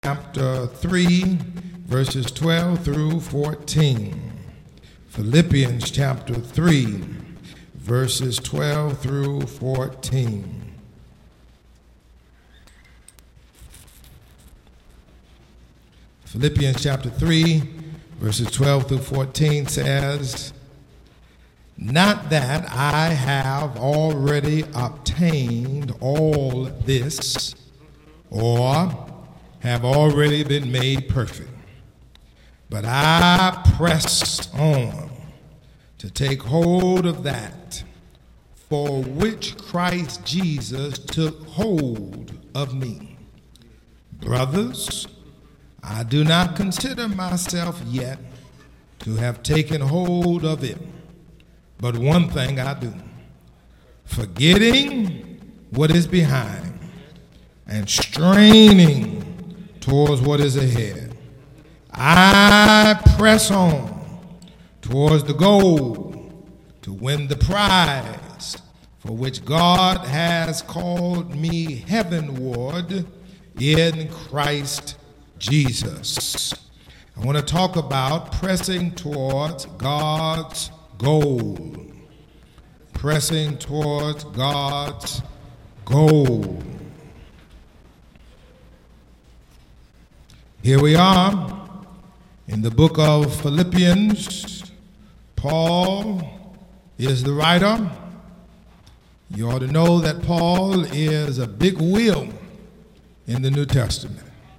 chapter 3, verses 12 through 14. Philippians chapter 3, verses 12 through 14. Philippians chapter 3, verses 12 through 14 says, "Not that I have already obtained all this, or have already been made perfect, but I press on to take hold of that for which Christ Jesus took hold of me. Brothers, I do not consider myself yet to have taken hold of it, but one thing I do, forgetting what is behind and straining towards what is ahead, I press on towards the goal to win the prize for which God has called me heavenward in Christ Jesus." I want to talk about pressing towards God's goal. Pressing towards God's goal. Here we are in the book of Philippians. Paul is the writer. You ought to know that Paul is a big wheel in the New Testament.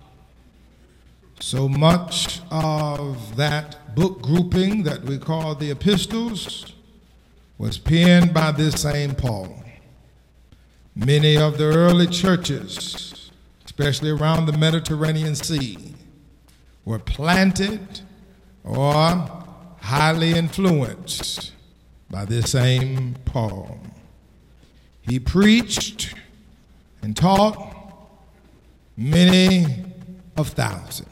So much of that book grouping that we call the epistles was penned by this same Paul. Many of the early churches, especially around the Mediterranean Sea, were planted or highly influenced by this same Paul. He preached and taught many of thousands.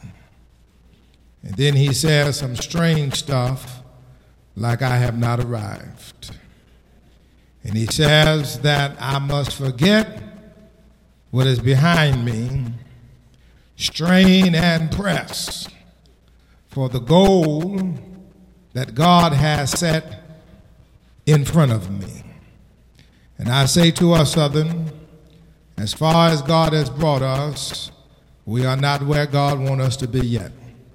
And then he says some strange stuff like, "I have not arrived." And he says that I must forget what is behind me, strain and press for the goal that God has set in front of me. And I say to us, Southern, as far as God has brought us, we are not where God wants us to be yet.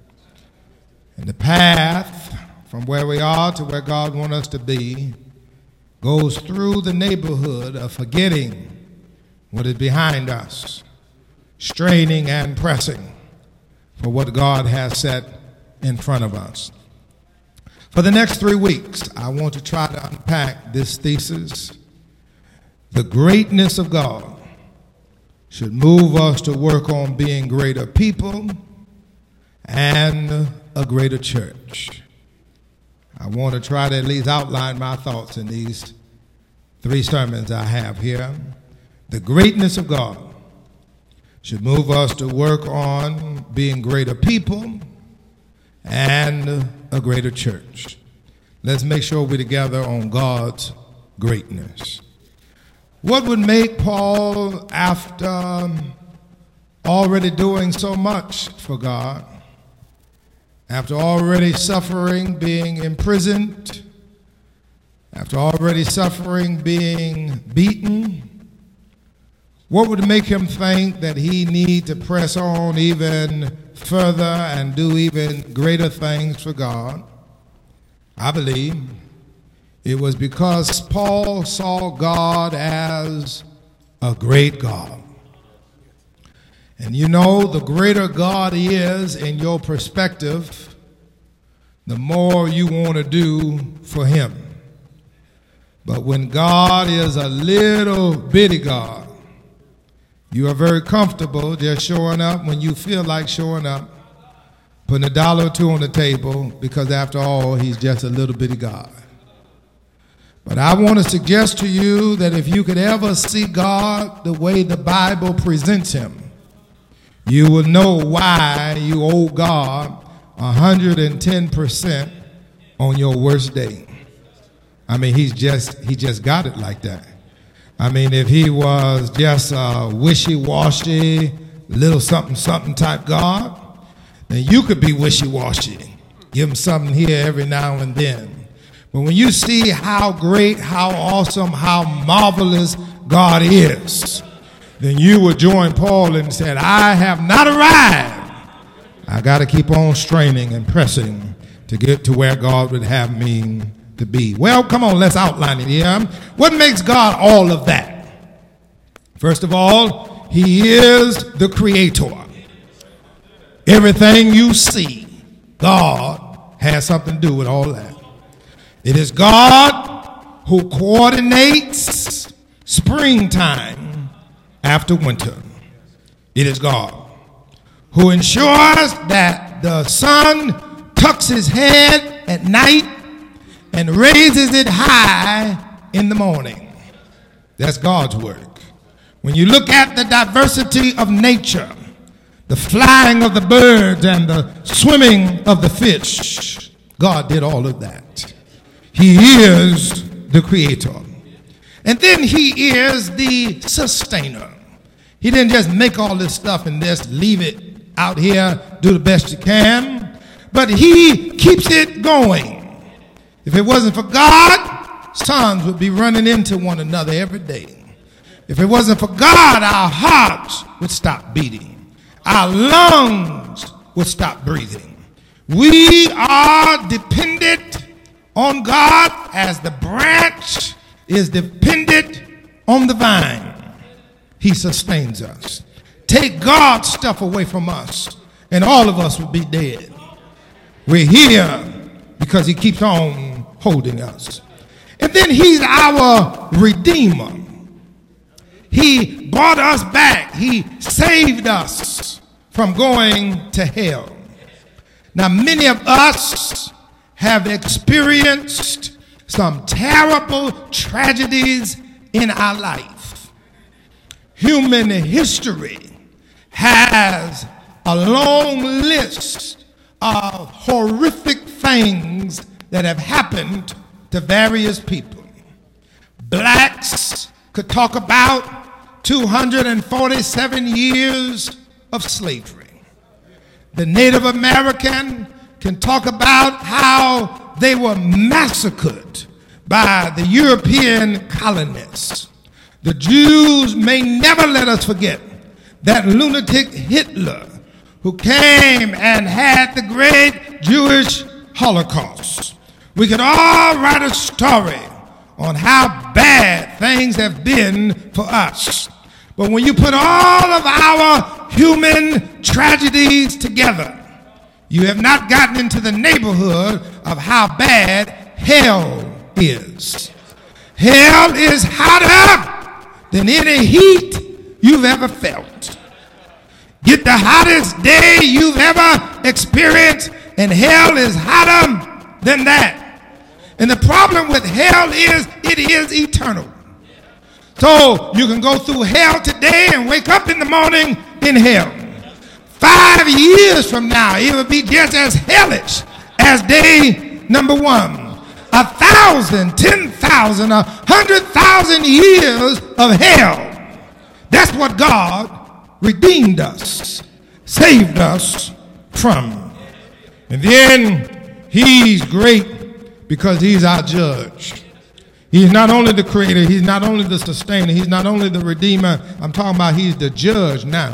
And the path from where we are to where God wants us to be goes through the neighborhood of forgetting what is behind us, straining and pressing for what God has set in front of us. For the next 3 weeks, I want to try to unpack this thesis. The greatness of God should move us to work on being greater people and a greater church. I want to try to at least outline my thoughts in these 3 sermons I have here. The greatness of God should move us to work on being greater people and a greater church. Let's make sure we're together on God's greatness. What would make Paul, after already doing so much for God, after already suffering being imprisoned, after already suffering being beaten, what would make him think that he need to press on even further and do even greater things for God? I believe it was because Paul saw God as a great God. And you know, the greater God is in your perspective, the more you want to do for him. But when God is a little bitty God, you are very comfortable just showing up when you feel like showing up, putting $1 or $2 on the table, because after all, he's just a little bitty God. But I want to suggest to you that if you could ever see God the way the Bible presents him, you will know why you owe God 110% on your worst day. I mean, he just got it like that. I mean, if he was just wishy-washy, little something, something type God, then you could be wishy-washy. Give him something here every now and then. But when you see how great, how awesome, how marvelous God is, then you will join Paul and said, I have not arrived. I got to keep on straining and pressing to get to where God would have me to be. Well, come on, let's outline it here. What makes God all of that? First of all, he is the creator. Everything you see, God has something to do with all that. It is God who coordinates springtime after winter. It is God who ensures that the sun tucks his head at night and raises it high in the morning. That's God's work. When you look at the diversity of nature, the flying of the birds and the swimming of the fish, God did all of that. He is the creator. And then he is the sustainer. He didn't just make all this stuff and just leave it out here, do the best you can, but he keeps it going. If it wasn't for God, suns would be running into one another every day. If it wasn't for God, our hearts would stop beating. Our lungs would stop breathing. We are dependent on God as the branch is dependent on the vine. He sustains us. Take God's stuff away from us, and all of us would be dead. We're here because he keeps on holding us. And then he's our redeemer. He brought us back. He saved us from going to hell. Now, many of us have experienced some terrible tragedies in our life. Human history has a long list of horrific things that have happened to various people. Blacks could talk about 247 years of slavery. The Native American can talk about how they were massacred by the European colonists. The Jews may never let us forget that lunatic Hitler who came and had the great Jewish Holocaust. We could all write a story on how bad things have been for us. But when you put all of our human tragedies together, you have not gotten into the neighborhood of how bad hell is. Hell is hotter than any heat you've ever felt. Get the hottest day you've ever experienced, and hell is hotter than that. And the problem with hell is it is eternal. So you can go through hell today and wake up in the morning in hell. 5 years from now, it will be just as hellish as day number 1. 1,000, 10,000, 100,000 years of hell. That's what God redeemed us, saved us from. And then he's great because he's our judge. He's not only the creator, he's not only the sustainer, he's not only the redeemer. I'm talking about he's the judge now.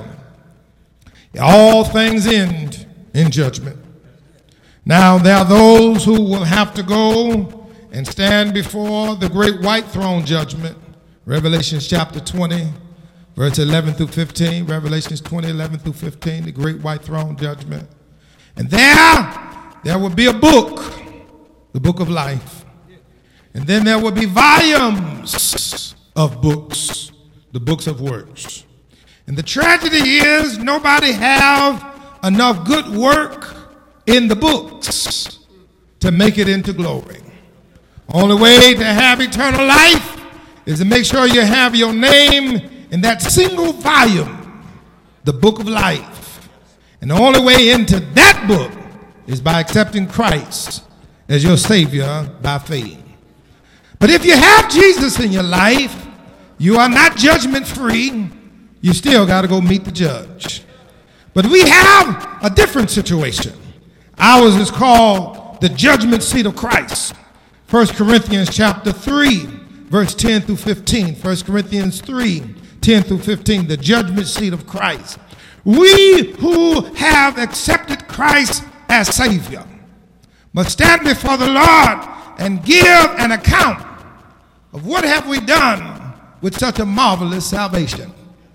All things end in judgment. Now there are those who will have to go and stand before the great white throne judgment. Revelation chapter 20, verse 11 through 15. Revelations 20, 11 through 15, the great white throne judgment. And there will be a book, the book of life. And then there will be volumes of books, the books of works. And the tragedy is nobody have enough good work in the books to make it into glory. Only way to have eternal life is to make sure you have your name in that single volume, the book of life. And the only way into that book is by accepting Christ as your Savior by faith. But if you have Jesus in your life, you are not judgment free. You still got to go meet the judge. But we have a different situation. Ours is called the judgment seat of Christ. 1 Corinthians chapter 3, verse 10 through 15. 1 Corinthians 3, 10 through 15, the judgment seat of Christ. We who have accepted Christ as Savior must stand before the Lord and give an account of what have we done with such a marvelous salvation.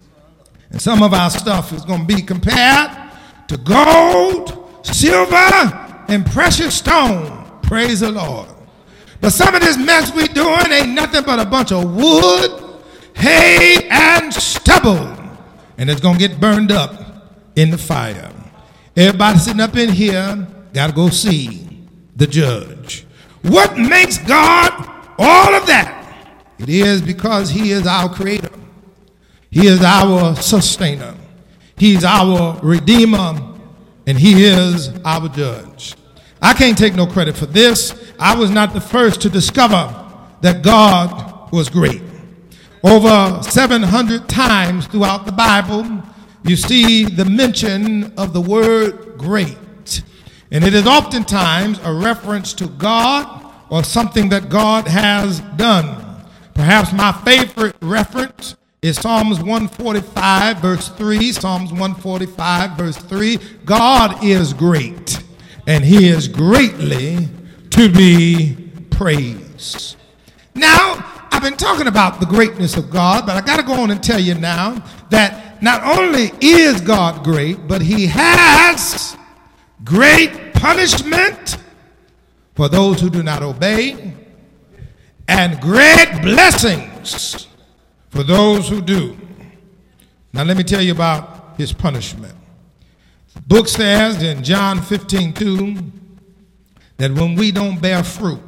And some of our stuff is going to be compared to gold, silver, and precious stone. Praise the Lord. But some of this mess we doing ain't nothing but a bunch of wood, hay, and stubble. And it's going to get burned up in the fire. Everybody sitting up in here got to go see the judge. What makes God all of that? It is because he is our creator. He is our sustainer. He's our redeemer. And he is our judge. I can't take no credit for this. I was not the first to discover that God was great. Over 700 times throughout the Bible, you see the mention of the word great. And it is oftentimes a reference to God or something that God has done. Perhaps my favorite reference is Psalms 145, verse 3. Psalms 145, verse 3. God is great, and he is greatly to be praised. Now, I've been talking about the greatness of God, but I got to go on and tell you now that not only is God great, but he has great punishment for those who do not obey, and great blessings for those who do. Now let me tell you about his punishment. The book says in John 15:2 that when we don't bear fruit,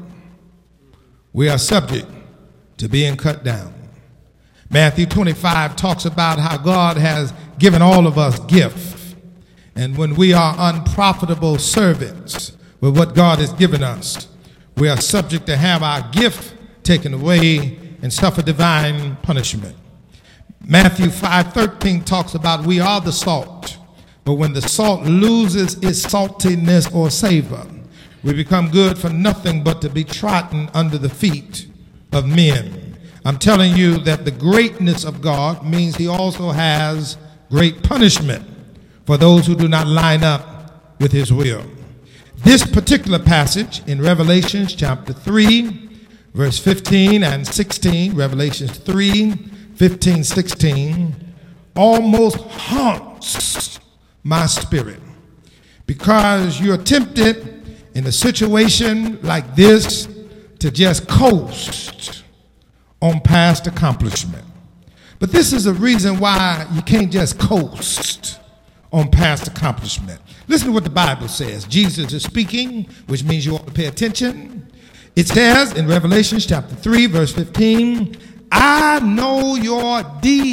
we are subject to being cut down. Matthew 25 talks about how God has given all of us gifts. And when we are unprofitable servants with what God has given us, we are subject to have our gift taken away and suffer divine punishment. Matthew 5:13 talks about we are the salt, but when the salt loses its saltiness or savor, we become good for nothing but to be trodden under the feet of men. I'm telling you that the greatness of God means he also has great punishment for those who do not line up with his will. This particular passage in Revelation chapter 3, verse 15 and 16, Revelation 3, 15, 16, almost haunts my spirit because you're tempted in a situation like this to just coast on past accomplishment. But this is a reason why you can't just coast on past accomplishment. Listen to what the Bible says. Jesus is speaking, which means you ought to pay attention. It says in Revelation chapter 3, verse 15, I know your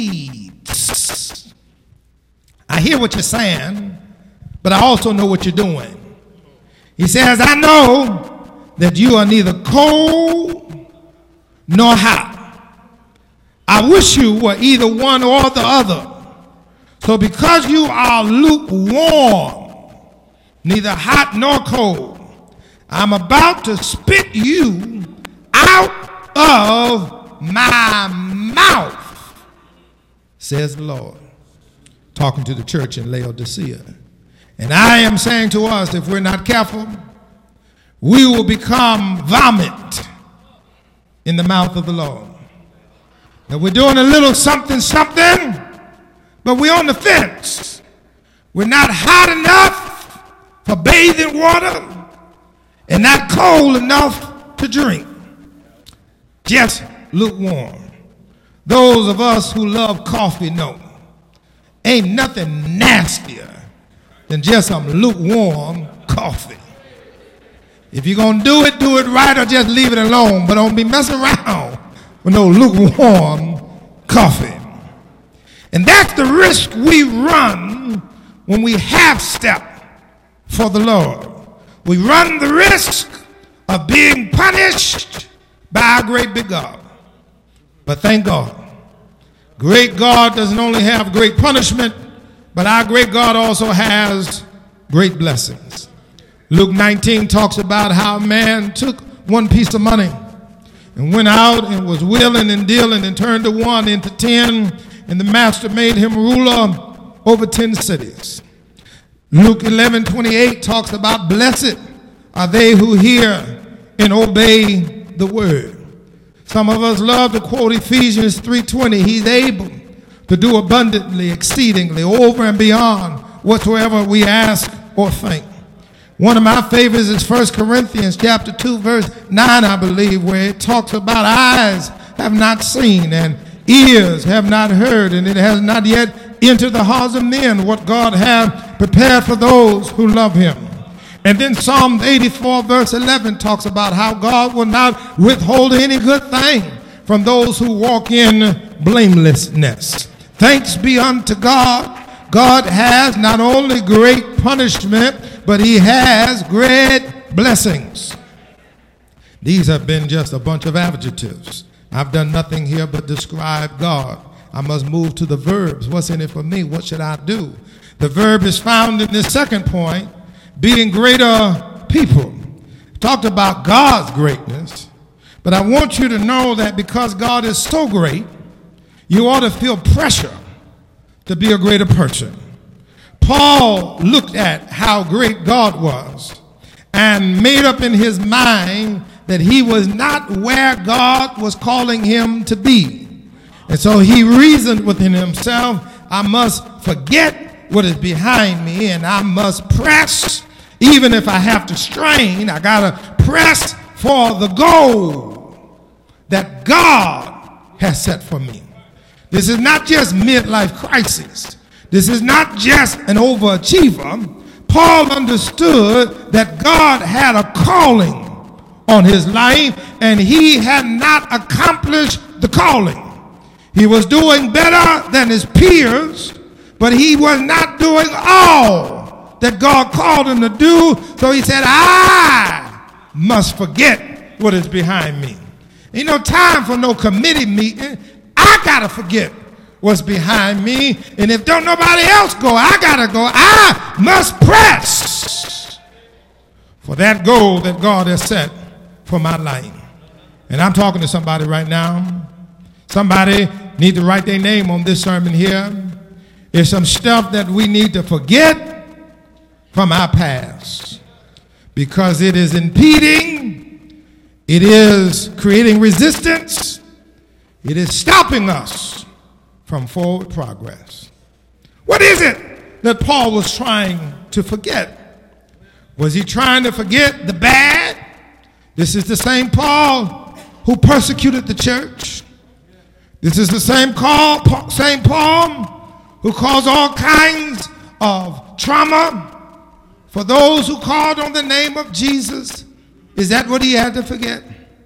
deeds. I hear what you're saying, but I also know what you're doing. He says, I know that you are neither cold nor hot. I wish you were either one or the other. So because you are lukewarm, neither hot nor cold, I'm about to spit you out of my mouth, says the Lord, talking to the church in Laodicea. And I am saying to us, if we're not careful, we will become vomit in the mouth of the Lord. Now we're doing a little something, but we're on the fence. We're not hot enough for bathing water and not cold enough to drink. Just lukewarm. Those of us who love coffee know ain't nothing nastier than just some lukewarm coffee. If you're going to do it right or just leave it alone, but don't be messing around with no lukewarm coffee. And that's the risk we run when we half-step for the Lord. We run the risk of being punished by our great big God. But thank God, great God doesn't only have great punishment, But our great God also has great blessings. Luke 19 talks about how a man took one piece of money and went out and was willing and dealing and turned the one into 10, and the master made him ruler over 10 cities. Luke 11:28 talks about blessed are they who hear and obey the word. Some of us love to quote Ephesians 3:20. He's able to do abundantly, exceedingly, over and beyond whatsoever we ask or think. One of my favorites is 1 Corinthians chapter 2, verse 9, I believe, where it talks about eyes have not seen and ears have not heard, and it has not yet entered the hearts of men what God hath prepared for those who love him. And then Psalm 84, verse 11 talks about how God will not withhold any good thing from those who walk in blamelessness. Thanks be unto God. God has not only great punishment, but he has great blessings. These have been just a bunch of adjectives. I've done nothing here but describe God. I must move to the verbs. What's in it for me? What should I do? The verb is found in this second point, being greater people. Talked about God's greatness, but I want you to know that because God is so great, you ought to feel pressure to be a greater person. Paul looked at how great God was and made up in his mind that he was not where God was calling him to be. And so he reasoned within himself, I must forget what is behind me and I must press. Even if I have to strain, I got to press for the goal that God has set for me. This is not just midlife crisis. This is not just an overachiever. Paul understood that God had a calling on his life, and he had not accomplished the calling. He was doing better than his peers, but he was not doing all that God called him to do. So he said, I must forget what is behind me. Ain't no time for no committee meeting. I got to forget what's behind me. And if don't nobody else go, I got to go. I must press for that goal that God has set for my life. And I'm talking to somebody right now. Somebody need to write their name on this sermon here. There's some stuff that we need to forget from our past because it is impeding, it is creating resistance, it is stopping us from forward progress. What is it that Paul was trying to forget? Was he trying to forget the bad? This is the same Paul who persecuted the church. This is the same Paul who caused all kinds of trauma for those who called on the name of Jesus. Is that what he had to forget?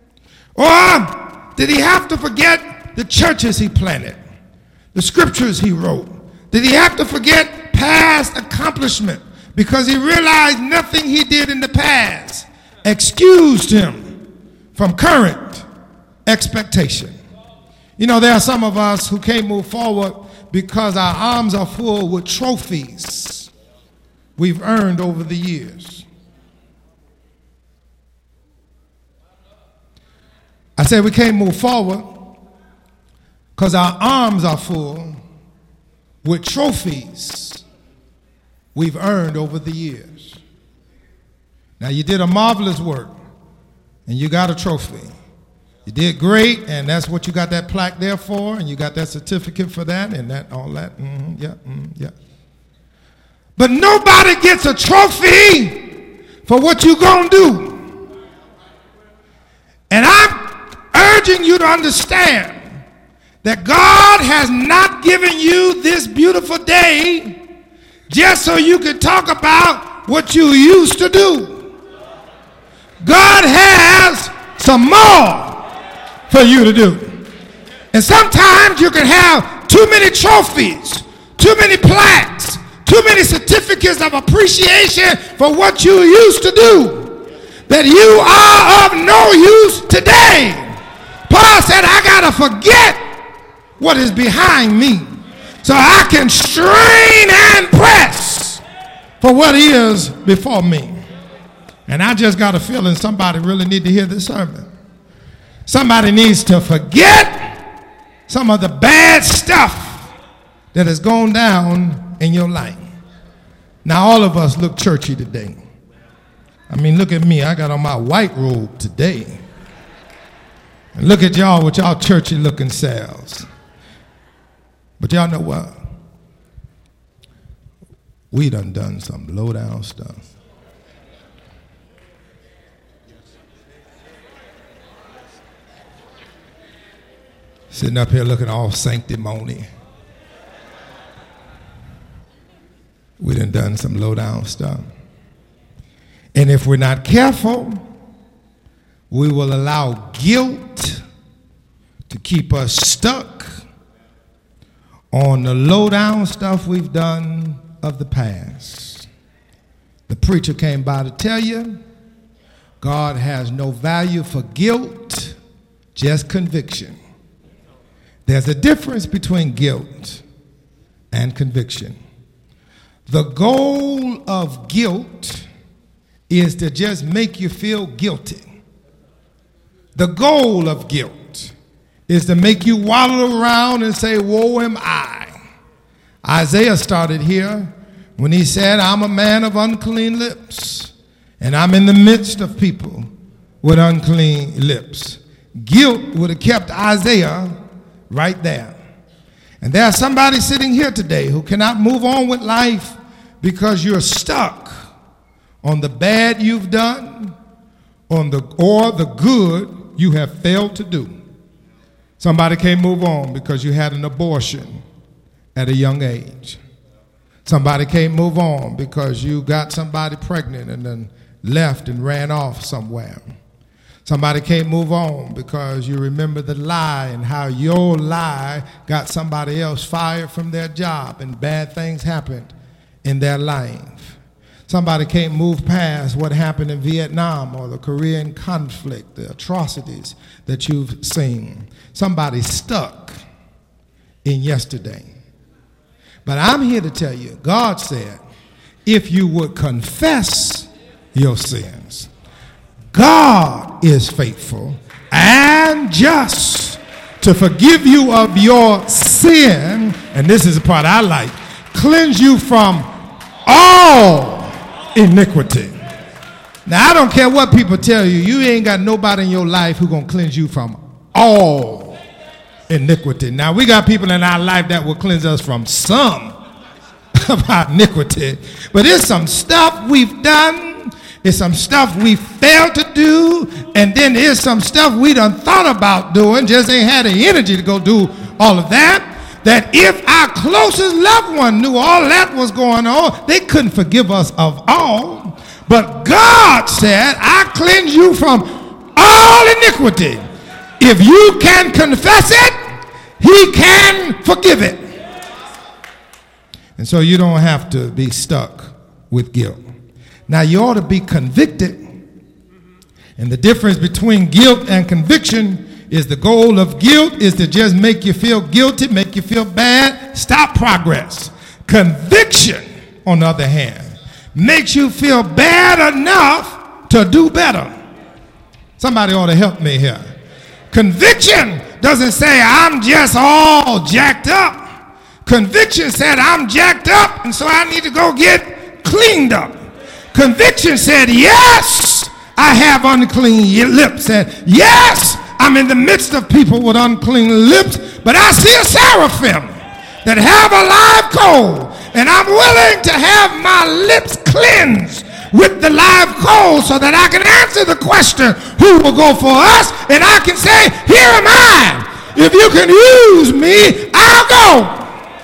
Or did he have to forget the churches he planted, the scriptures he wrote? Did he have to forget past accomplishment because he realized nothing he did in the past excused him from current expectation? You know, there are some of us who can't move forward because our arms are full with trophies we've earned over the years. I said we can't move forward because our arms are full with trophies we've earned over the years. Now, you did a marvelous work, and you got a trophy. You did great, and that's what you got that plaque there for, and you got that certificate for that, and that, all that. Yeah. But nobody gets a trophy for what you're going to do. And I'm urging you to understand that God has not given you this beautiful day just so you can talk about what you used to do. God has some more for you to do. And sometimes you can have too many trophies, too many plaques, too many certificates of appreciation for what you used to do, that you are of no use today. Paul said, I got to forget what is behind me. so I can strain and press for what is before me. And I just got a feeling somebody really need to hear this sermon. Somebody needs to forget some of the bad stuff that has gone down in your life. Now, all of us look churchy today. I mean, look at me. I got on my white robe today. And look at y'all with y'all churchy looking selves. But y'all know what? We done some low down stuff. Sitting up here looking all sanctimony. We done some low down stuff. And if we're not careful, we will allow guilt to keep us stuck on the low down stuff we've done of the past. The preacher came by to tell you God has no value for guilt, just conviction. There's a difference between guilt and conviction. The goal of guilt is to just make you feel guilty. The goal of guilt is to make you waddle around and say, woe am I. Isaiah started here when he said, I'm a man of unclean lips, and I'm in the midst of people with unclean lips. Guilt would have kept Isaiah right there. And there's somebody sitting here today who cannot move on with life because you're stuck on the bad you've done or the good you have failed to do. Somebody can't move on because you had an abortion at a young age. Somebody can't move on because you got somebody pregnant and then left and ran off somewhere. Somebody can't move on because you remember the lie and how your lie got somebody else fired from their job and bad things happened in their life. Somebody can't move past what happened in Vietnam or the Korean conflict, the atrocities that you've seen. Somebody's stuck in yesterday. But I'm here to tell you, God said, if you would confess your sins, God is faithful and just to forgive you of your sin, and this is the part I like, cleanse you from all iniquity. Now, I don't care what people tell you, you ain't got nobody in your life who's going to cleanse you from all iniquity. Now, we got people in our life that will cleanse us from some of our iniquity, but there's some stuff we've done. It's some stuff we failed to do, and then there's some stuff we done thought about doing, just ain't had the energy to go do all of that. That if our closest loved one knew all that was going on, they couldn't forgive us of all. But God said, I cleanse you from all iniquity. If you can confess it, he can forgive it. And so you don't have to be stuck with guilt. Now, you ought to be convicted. And the difference between guilt and conviction is the goal of guilt is to just make you feel guilty, make you feel bad, stop progress. Conviction, on the other hand, makes you feel bad enough to do better. Somebody ought to help me here. Conviction doesn't say I'm just all jacked up. Conviction said I'm jacked up, and so I need to go get cleaned up. Conviction said, yes, I have unclean lips. And yes, I'm in the midst of people with unclean lips, but I see a seraphim that have a live coal, and I'm willing to have my lips cleansed with the live coal so that I can answer the question, who will go for us? And I can say, here am I. If you can use me, I'll go.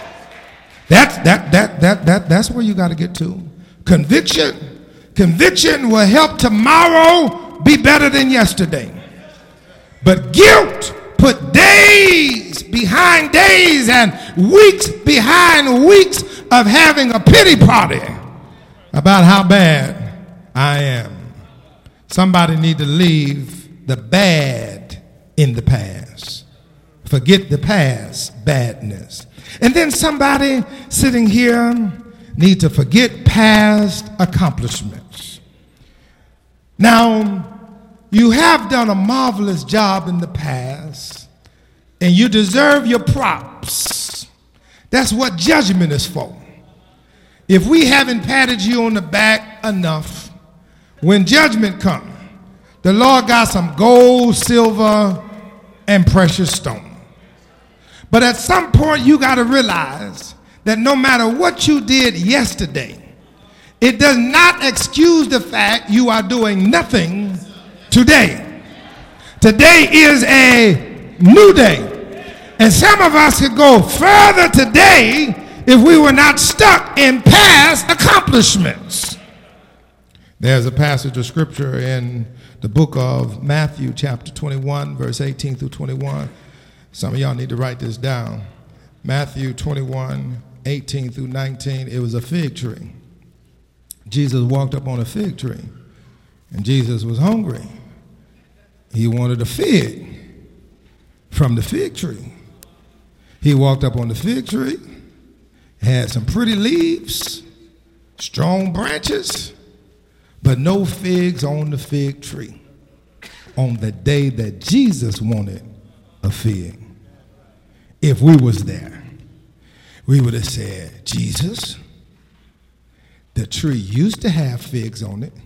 That's where you got to get to. Conviction will help tomorrow be better than yesterday. But guilt put days behind days and weeks behind weeks of having a pity party about how bad I am. Somebody need to leave the bad in the past. Forget the past badness. And then somebody sitting here need to forget past accomplishments. Now, you have done a marvelous job in the past, and you deserve your props. That's what judgment is for. If we haven't patted you on the back enough, when judgment comes, the Lord got some gold, silver, and precious stone. But at some point, you got to realize that no matter what you did yesterday, it does not excuse the fact you are doing nothing today. Today is a new day. And some of us could go further today if we were not stuck in past accomplishments. There's a passage of scripture in the book of Matthew, chapter 21, verse 18 through 21. Some of y'all need to write this down. Matthew 21, 18 through 19. It was a fig tree. Jesus walked up on a fig tree, and Jesus was hungry. He wanted a fig from the fig tree. He walked up on the fig tree, had some pretty leaves, strong branches, but no figs on the fig tree on the day that Jesus wanted a fig. If we was there, we would have said, Jesus, the tree used to have figs on it.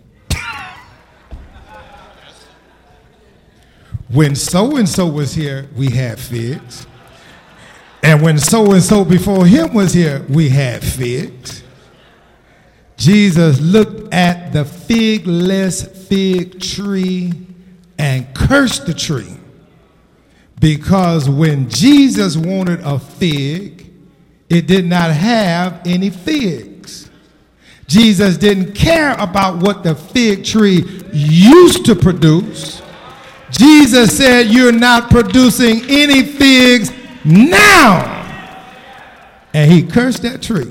When so-and-so was here, we had figs. And when so-and-so before him was here, we had figs. Jesus looked at the figless fig tree and cursed the tree, because when Jesus wanted a fig, it did not have any figs. Jesus didn't care about what the fig tree used to produce. Jesus said, you're not producing any figs now. And he cursed that tree.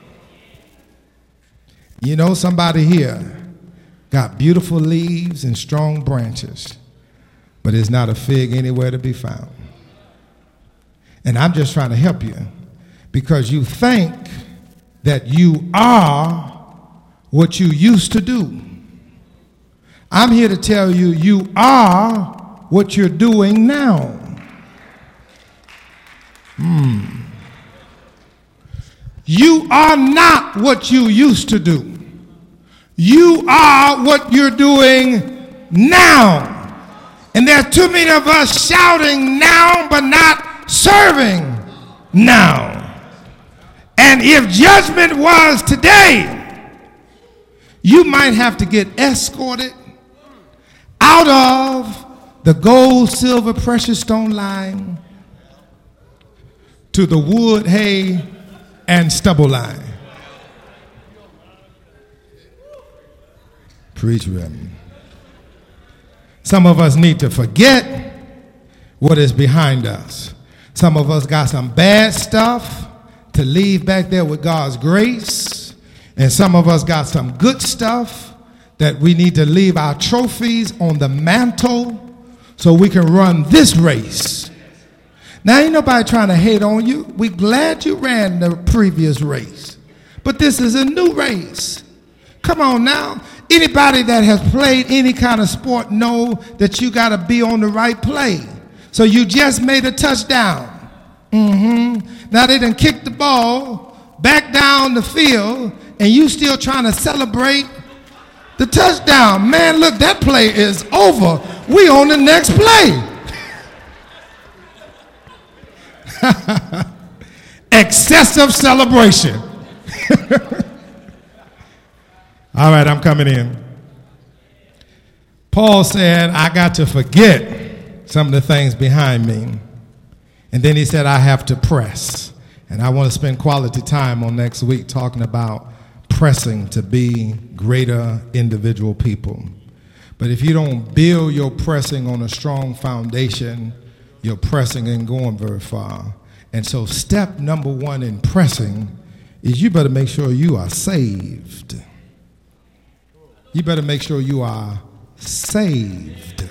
You know, somebody here got beautiful leaves and strong branches, but there's not a fig anywhere to be found. And I'm just trying to help you, because you think that you are what you used to do. I'm here to tell you, you are what you're doing now. You are not what you used to do. You are what you're doing now. And there are too many of us shouting now but not serving now. And if judgment was today, you might have to get escorted out of the gold, silver, precious stone line to the wood, hay, and stubble line. Preach, Reverend. Some of us need to forget what is behind us. Some of us got some bad stuff to leave back there with God's grace. And some of us got some good stuff that we need to leave our trophies on the mantle so we can run this race. Now, ain't nobody trying to hate on you. We're glad you ran the previous race. But this is a new race. Come on now. Anybody that has played any kind of sport know that you got to be on the right play. So you just made a touchdown. Now they done kicked the ball back down the field, and you still trying to celebrate the touchdown. Man, look, that play is over. We on the next play. Excessive celebration. All right, I'm coming in. Paul said, I got to forget some of the things behind me. And then he said, I have to press. And I want to spend quality time on next week talking about pressing to be greater individual people. But if you don't build your pressing on a strong foundation, your pressing ain't going very far. And so step number one in pressing is you better make sure you are saved. You better make sure you are saved.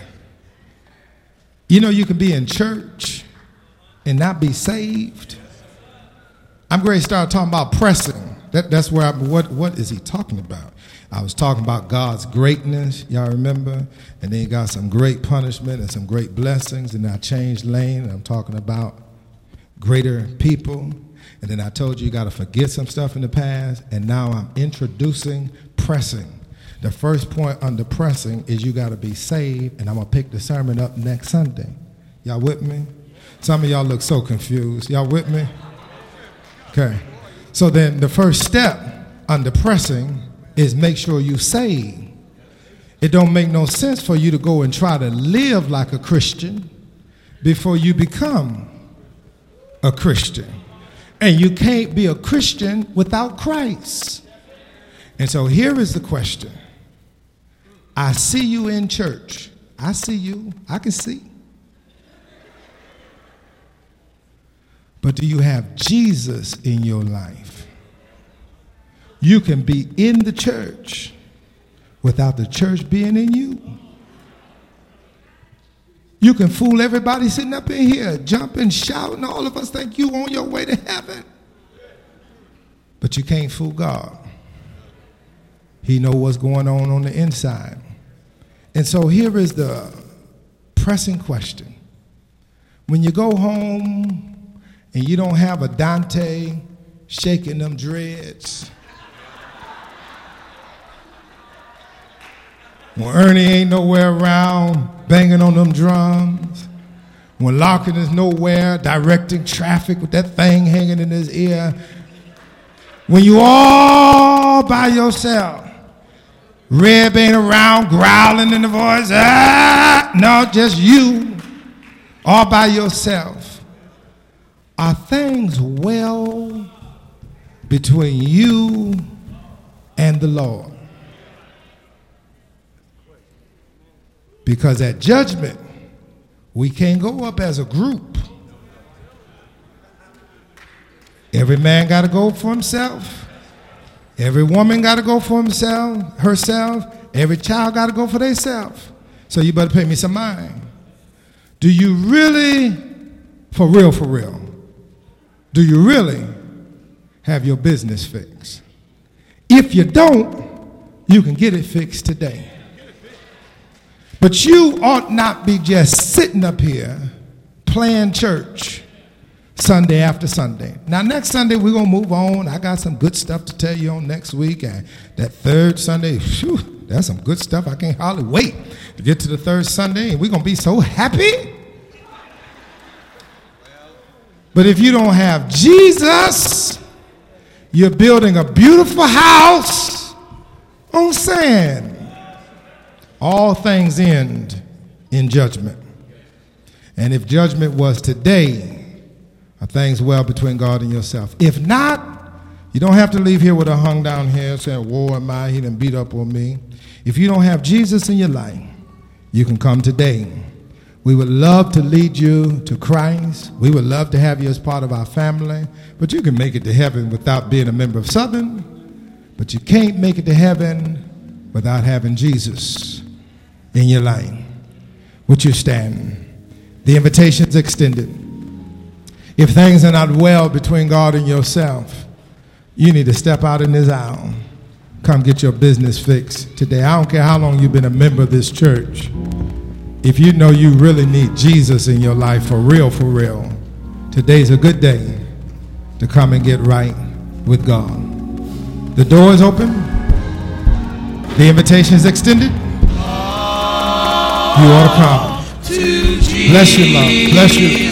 You know, you can be in church and not be saved. I'm going to start talking about pressing. That's where what is he talking about? I was talking about God's greatness, y'all remember? And then he got some great punishment and some great blessings, and I changed lane, and I'm talking about greater people. And then I told you got to forget some stuff in the past, and now I'm introducing pressing. The first point under pressing is you got to be saved, and I'm going to pick the sermon up next Sunday. Y'all with me? Some of y'all look so confused. Y'all with me? Okay. So then the first step under pressing is make sure you saved. It don't make no sense for you to go and try to live like a Christian before you become a Christian. And you can't be a Christian without Christ. And so here is the question. I see you in church. I see you. I can see. But do you have Jesus in your life? You can be in the church without the church being in you. You can fool everybody sitting up in here, jumping, shouting. All of us think you on your way to heaven. But you can't fool God. He knows what's going on the inside. And so here is the pressing question. When you go home and you don't have a Dante shaking them dreads, when Ernie ain't nowhere around banging on them drums, when Larkin is nowhere directing traffic with that thing hanging in his ear, when you all by yourself, Reb ain't around growling in the voice, no, just you, all by yourself. Are things well between you and the Lord? Because at judgment, we can't go up as a group. Every man got to go for himself. Every woman got to go for herself. Every child got to go for themselves. So you better pay me some mind. Do you really, for real, do you really have your business fixed? If you don't, you can get it fixed today. But you ought not be just sitting up here playing church Sunday after Sunday. Now, next Sunday, we're going to move on. I got some good stuff to tell you on next week. And that third Sunday, that's some good stuff. I can't hardly wait to get to the third Sunday, and we're going to be so happy. But if you don't have Jesus, you're building a beautiful house on sand. All things end in judgment. And if judgment was today, are things well between God and yourself? If not, you don't have to leave here with a hung down hair saying, woe am I, he done beat up on me. If you don't have Jesus in your life, you can come today. We would love to lead you to Christ. We would love to have you as part of our family. But you can make it to heaven without being a member of Southern. But you can't make it to heaven without having Jesus in your life. Would you stand? The invitation is extended. If things are not well between God and yourself, you need to step out in this aisle. Come get your business fixed today. I don't care how long you've been a member of this church. If you know you really need Jesus in your life for real, today's a good day to come and get right with God. The door is open. The invitation is extended. You ought to come. Bless you, love. Bless you.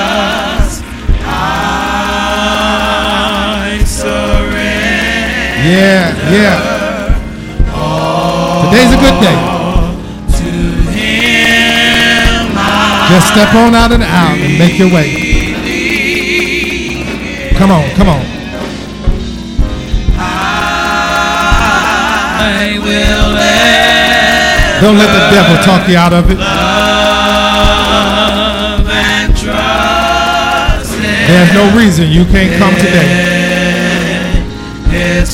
I surrender. Yeah. Today's a good day. To him just step on out of the aisle and make your way. Come on. I will don't let the devil talk you out of it. There's no reason you can't come today. His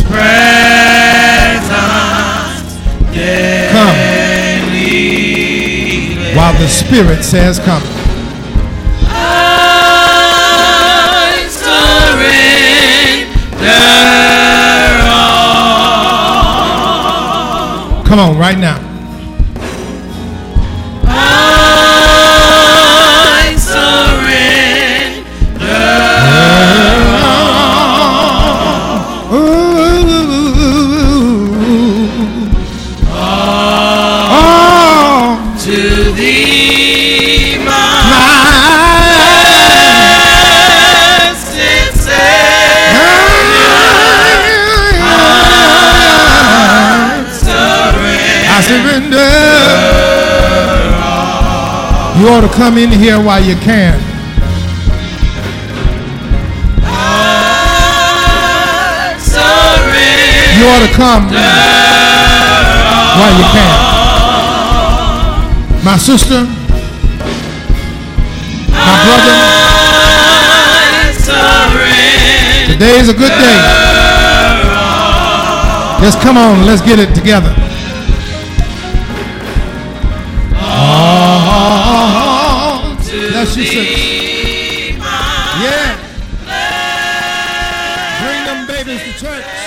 presence come while the Spirit says come. I surrender. Come on, right now. I surrender. To thee, my blessed Savior, I surrender. You ought to come in here while you can. I surrender. You ought to come while you can. My sister, my brother, today is a good day. Just come on, let's get it together. Bless you, sister. Yeah. Bring them babies to church.